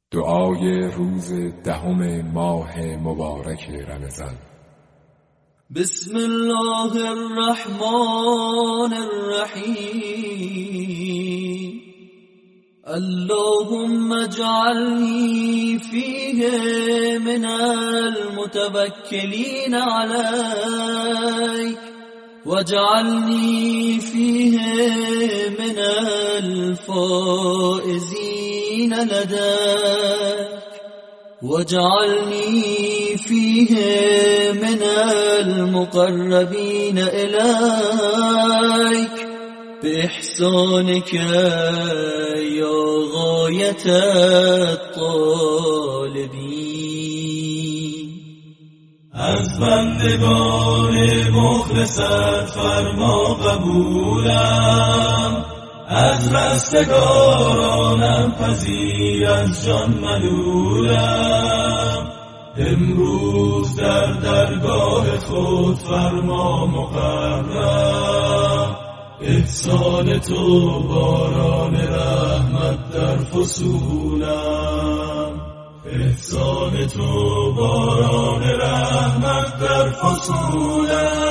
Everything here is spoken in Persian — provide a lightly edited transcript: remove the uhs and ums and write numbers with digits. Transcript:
دعای روز 10 ماه مبارک رمضان. بسم الله الرحمن الرحیم. اللهم اجعلني فيه من المتوكلين عليك واجعلني فيه من الفائزين لديك واجعلني فيه من المقربين إليك بإحسانك يا غاية الطالبين. از بندگان مخلصت فرما قبولم، از رستگارانم پذیر از جان ملولم. امروز در درگاه خود فرما مقرر، احسان تو باران رحمت در فصولم. احسان تو باران رحمت در فصولم.